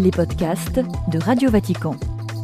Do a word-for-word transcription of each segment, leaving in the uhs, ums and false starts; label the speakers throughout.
Speaker 1: les podcasts de Radio Vatican.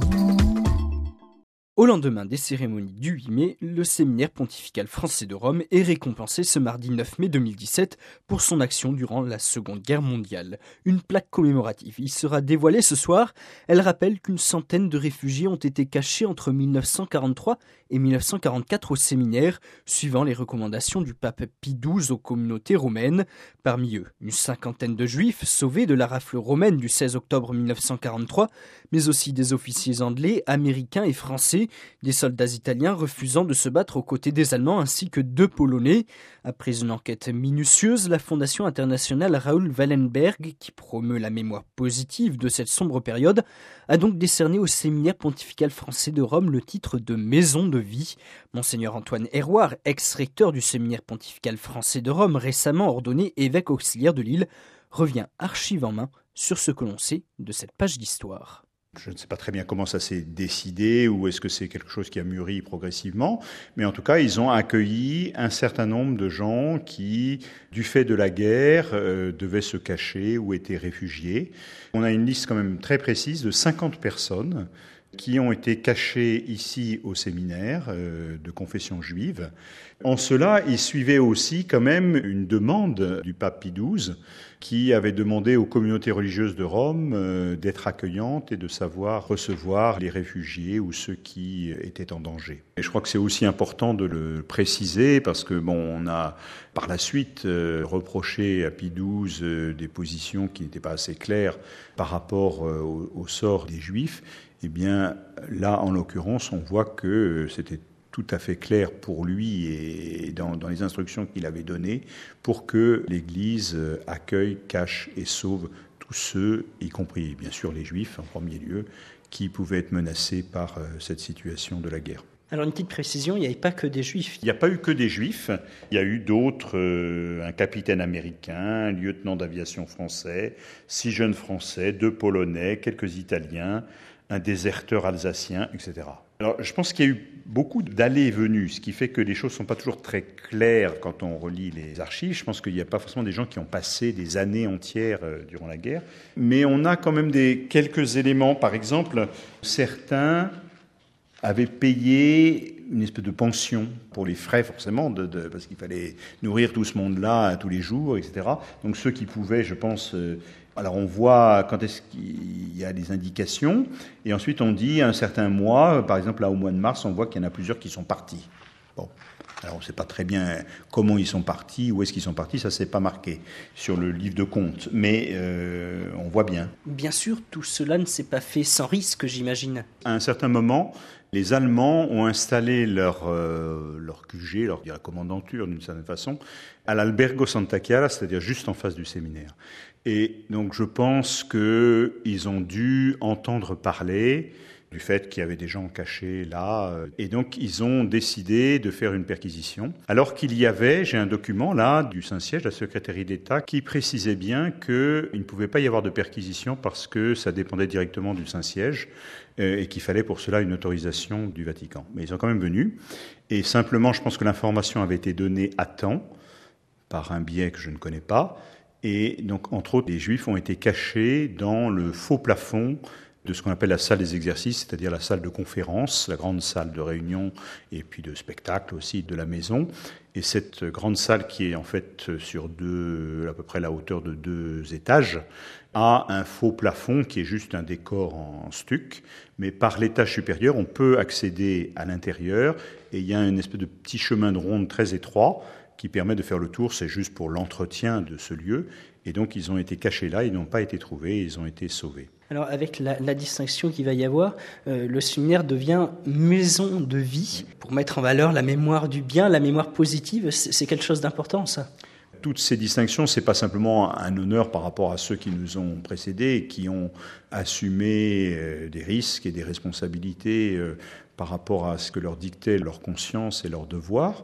Speaker 2: Au lendemain des cérémonies du huit mai, le séminaire pontifical français de Rome est récompensé ce mardi neuf mai deux mille dix-sept pour son action durant la Seconde Guerre mondiale. Une plaque commémorative y sera dévoilée ce soir. Elle rappelle qu'une centaine de réfugiés ont été cachés entre mille neuf cent quarante-trois et mille neuf cent quarante-quatre au séminaire, suivant les recommandations du pape Pie douze aux communautés romaines. Parmi eux, une cinquantaine de juifs sauvés de la rafle romaine du seize octobre mille neuf cent quarante-trois, mais aussi des officiers anglais, américains et français, des soldats italiens refusant de se battre aux côtés des Allemands ainsi que deux Polonais. Après une enquête minutieuse, la Fondation internationale Raoul Wallenberg, qui promeut la mémoire positive de cette sombre période, a donc décerné au séminaire pontifical français de Rome le titre de Maison de vie. Monseigneur Antoine Hérouard, ex-recteur du séminaire pontifical français de Rome, récemment ordonné évêque auxiliaire de Lille, revient archive en main sur ce que l'on sait de cette page d'histoire.
Speaker 3: Je ne sais pas très bien comment ça s'est décidé ou est-ce que c'est quelque chose qui a mûri progressivement, mais en tout cas, ils ont accueilli un certain nombre de gens qui, du fait de la guerre, euh, devaient se cacher ou étaient réfugiés. On a une liste quand même très précise de cinquante personnes qui ont été cachées ici au séminaire euh, de confession juive. En cela, ils suivaient aussi quand même une demande du pape Pie douze qui avait demandé aux communautés religieuses de Rome euh, d'être accueillantes et de savoir recevoir les réfugiés ou ceux qui étaient en danger. Et je crois que c'est aussi important de le préciser parce que bon, on a par la suite euh, reproché à Pie douze euh, des positions qui n'étaient pas assez claires par rapport euh, au, au sort des Juifs. Eh bien, là, en l'occurrence, on voit que c'était tout à fait clair pour lui et dans, dans les instructions qu'il avait données pour que l'Église accueille, cache et sauve tous ceux, y compris bien sûr les Juifs en premier lieu, qui pouvaient être menacés par cette situation de la guerre.
Speaker 4: Alors une petite précision, il n'y avait pas que des Juifs.
Speaker 3: Il n'y a pas eu que des Juifs, il y a eu d'autres, euh, un capitaine américain, un lieutenant d'aviation français, six jeunes Français, deux Polonais, quelques Italiens, un déserteur alsacien, et cetera. Alors, je pense qu'il y a eu beaucoup d'allées et venues, ce qui fait que les choses ne sont pas toujours très claires quand on relit les archives. Je pense qu'il n'y a pas forcément des gens qui ont passé des années entières durant la guerre. Mais on a quand même des, quelques éléments. Par exemple, certains avaient payé une espèce de pension pour les frais, forcément, de, de, parce qu'il fallait nourrir tout ce monde-là tous les jours, et cetera. Donc ceux qui pouvaient, je pense... Euh, alors on voit quand est-ce qu'il y a des indications, et ensuite on dit un certain mois, par exemple là au mois de mars, on voit qu'il y en a plusieurs qui sont partis. Bon, alors on ne sait pas très bien comment ils sont partis, où est-ce qu'ils sont partis, ça ne s'est pas marqué sur le livre de comptes, mais euh, on voit bien.
Speaker 4: Bien sûr, tout cela ne s'est pas fait sans risque, j'imagine.
Speaker 3: À un certain moment, les Allemands ont installé leur, euh, leur Q G, leur la commandanture d'une certaine façon, à l'Albergo Santa Chiara, c'est-à-dire juste en face du séminaire. Et donc je pense qu'ils ont dû entendre parler du fait qu'il y avait des gens cachés là. Et donc ils ont décidé de faire une perquisition. Alors qu'il y avait, j'ai un document là du Saint-Siège, de la secrétaire d'État, qui précisait bien qu'il ne pouvait pas y avoir de perquisition parce que ça dépendait directement du Saint-Siège et qu'il fallait pour cela une autorisation du Vatican. Mais ils sont quand même venus. Et simplement, je pense que l'information avait été donnée à temps par un biais que je ne connais pas. Et donc, entre autres, les Juifs ont été cachés dans le faux plafond de ce qu'on appelle la salle des exercices, c'est-à-dire la salle de conférence, la grande salle de réunion et puis de spectacle aussi de la maison. Et cette grande salle qui est en fait sur deux, à peu près la hauteur de deux étages, a un faux plafond qui est juste un décor en stuc, mais par l'étage supérieur, on peut accéder à l'intérieur et il y a une espèce de petit chemin de ronde très étroit qui permet de faire le tour, c'est juste pour l'entretien de ce lieu. Et donc, ils ont été cachés là, ils n'ont pas été trouvés, ils ont été sauvés.
Speaker 4: Alors, avec la, la distinction qu'il va y avoir, euh, le séminaire devient maison de vie pour mettre en valeur la mémoire du bien, la mémoire positive. C'est, c'est quelque chose d'important, ça.
Speaker 3: Toutes ces distinctions, c'est pas simplement un honneur par rapport à ceux qui nous ont précédés et qui ont assumé euh, des risques et des responsabilités euh, par rapport à ce que leur dictait leur conscience et leur devoir.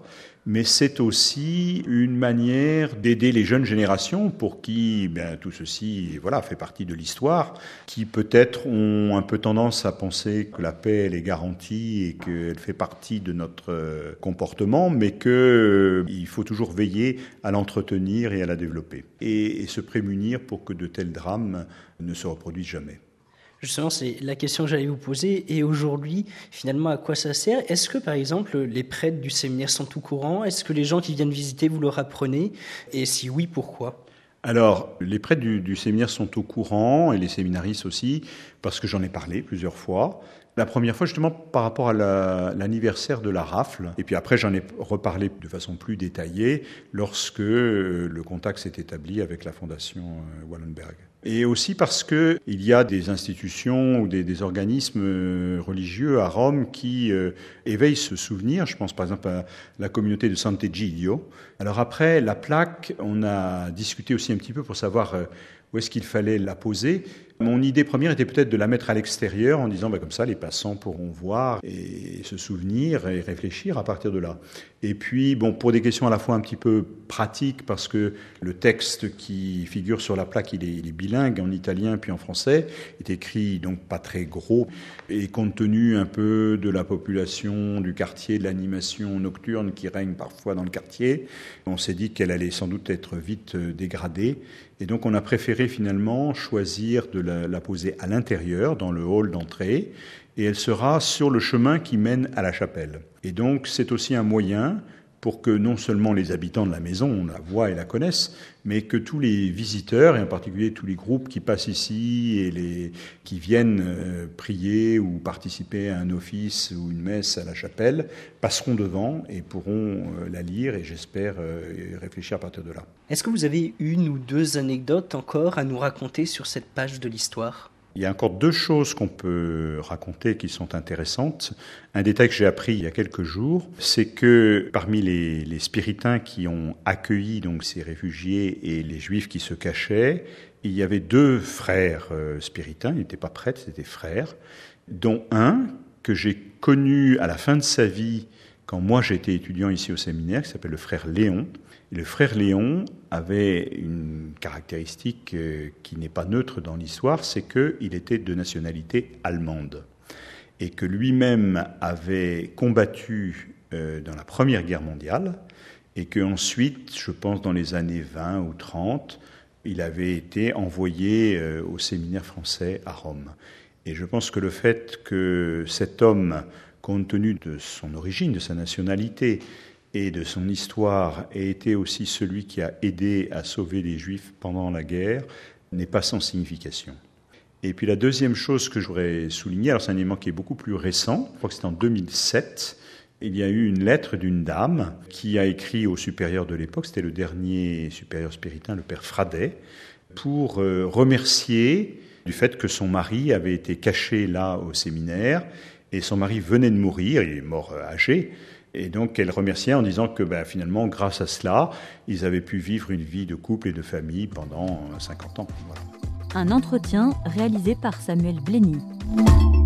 Speaker 3: mais c'est aussi une manière d'aider les jeunes générations pour qui ben, tout ceci voilà, fait partie de l'histoire, qui peut-être ont un peu tendance à penser que la paix elle est garantie et qu'elle fait partie de notre comportement, mais qu'il euh, faut toujours veiller à l'entretenir et à la développer, et, et se prémunir pour que de tels drames ne se reproduisent jamais.
Speaker 4: Justement, c'est la question que j'allais vous poser. Et aujourd'hui, finalement, à quoi ça sert ? Est-ce que, par exemple, les prêtres du séminaire sont au courant ? Est-ce que les gens qui viennent visiter, vous leur apprenez ? Et si oui, pourquoi ?
Speaker 3: Alors, les prêtres du, du séminaire sont au courant, et les séminaristes aussi, parce que j'en ai parlé plusieurs fois. La première fois, justement, par rapport à la, l'anniversaire de la rafle. Et puis après, j'en ai reparlé de façon plus détaillée lorsque euh, le contact s'est établi avec la fondation euh, Wallenberg. Et aussi parce que il y a des institutions ou des, des organismes religieux à Rome qui euh, éveillent ce souvenir. Je pense par exemple à la communauté de Sant'Egidio. Alors après, la plaque, on a discuté aussi un petit peu pour savoir euh, où est-ce qu'il fallait la poser. Mon idée première était peut-être de la mettre à l'extérieur en disant bah, comme ça les passants pourront voir et se souvenir et réfléchir à partir de là. Et puis bon, pour des questions à la fois un petit peu pratiques, parce que le texte qui figure sur la plaque il est, il est bilingue en italien puis en français, est écrit donc pas très gros, et compte tenu un peu de la population du quartier, de l'animation nocturne qui règne parfois dans le quartier, on s'est dit qu'elle allait sans doute être vite dégradée. Et donc on a préféré finalement choisir de la, la poser à l'intérieur, dans le hall d'entrée, et elle sera sur le chemin qui mène à la chapelle. Et donc c'est aussi un moyen pour que non seulement les habitants de la maison la voient et la connaissent, mais que tous les visiteurs, et en particulier tous les groupes qui passent ici et les, qui viennent euh, prier ou participer à un office ou une messe à la chapelle, passeront devant et pourront euh, la lire et j'espère euh, réfléchir à partir de là.
Speaker 4: Est-ce que vous avez une ou deux anecdotes encore à nous raconter sur cette page de l'histoire ?
Speaker 3: Il y a encore deux choses qu'on peut raconter qui sont intéressantes. Un détail que j'ai appris il y a quelques jours, c'est que parmi les, les spiritains qui ont accueilli donc ces réfugiés et les juifs qui se cachaient, il y avait deux frères euh, spiritains, ils n'étaient pas prêtres, c'était frères, dont un que j'ai connu à la fin de sa vie quand moi j'étais étudiant ici au séminaire, qui s'appelle le frère Léon. Et le frère Léon avait une caractéristique qui n'est pas neutre dans l'histoire, c'est qu'il était de nationalité allemande et que lui-même avait combattu dans la Première Guerre mondiale et qu'ensuite, je pense dans les années vingt ou trente, il avait été envoyé au séminaire français à Rome. Et je pense que le fait que cet homme, compte tenu de son origine, de sa nationalité, et de son histoire, ait été aussi celui qui a aidé à sauver les Juifs pendant la guerre, n'est pas sans signification. Et puis la deuxième chose que je voudrais souligner, alors c'est un élément qui est beaucoup plus récent, je crois que c'est en deux mille sept, il y a eu une lettre d'une dame qui a écrit au supérieur de l'époque, c'était le dernier supérieur spiritain, le père Fradet, pour remercier du fait que son mari avait été caché là au séminaire, et son mari venait de mourir, il est mort âgé. Et donc, elle remerciait en disant que ben, finalement, grâce à cela, ils avaient pu vivre une vie de couple et de famille pendant cinquante ans. Voilà.
Speaker 1: Un entretien réalisé par Samuel Blény.